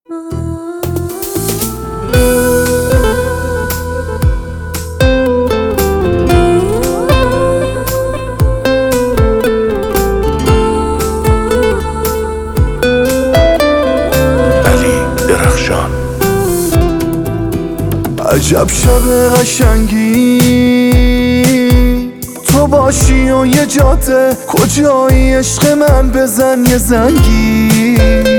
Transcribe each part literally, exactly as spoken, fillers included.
عجب شب قشنگی تو باشی و یه جاده کجایی عشق من بزن یه زنگی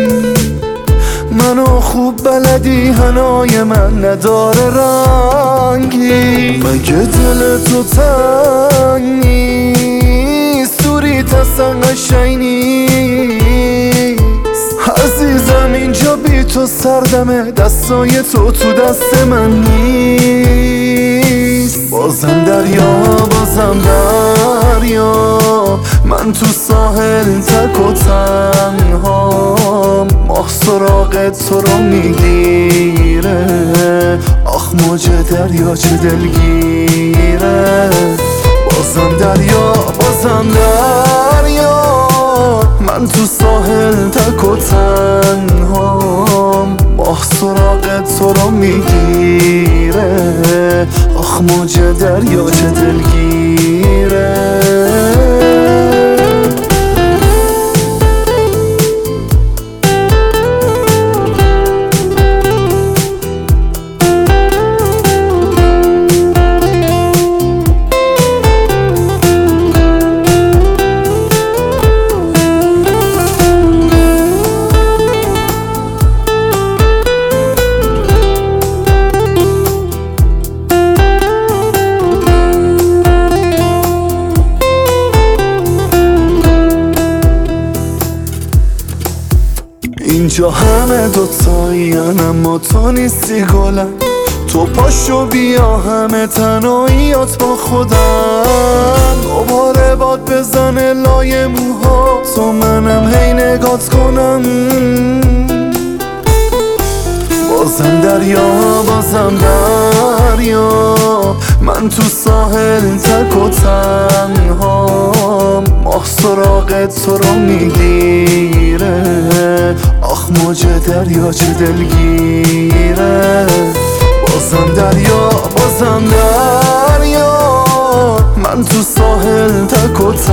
منو خوب بلدی هنای من نداره رنگی مگه دل تو تنگ نیست دوریت اصلا قشنگ نیست عزیزم اینجا بی تو سردمه دستای تو تو دست من نیست بازم دریا بازم دریا من تو ساحل تک و تنهام ماه سراغ تو رو میگیره آخ موج دریا چه دلگیره بازم دریا بازم دریا من تو ساحل تک و تنهام ماه سراغ تو رو میگیره آخ موج دریا چه دلگیره اینجا همه دوتایین اما تو نیستی گلم تو پاشو بیا همه تنهاییات با خودم دوباره باد بزنه لای موها تو منم هی نگات کنم بازم دریا بازم دریا من تو ساحل تک و تنهام ماه سراغ تو رو میگیره آخ موج دریا چه دلگیره بازم دریا بازم دریا من تو ساحل تک و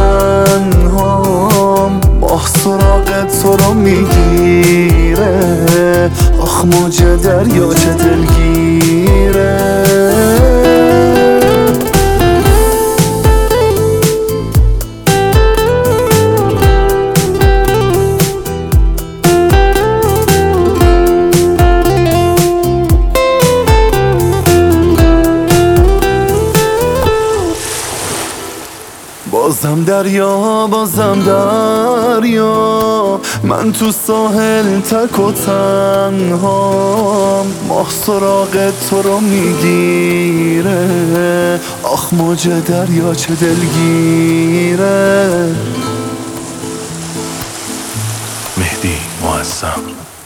تنهام ماه سراغ تو رو میگیره آخ موج دریا چه دلگیره بازم دریا بازم دریا من تو ساحل تک و تنهام ماه سراغ تو رو میگیره آخ موج دریا چه دلگیره مهدی معظم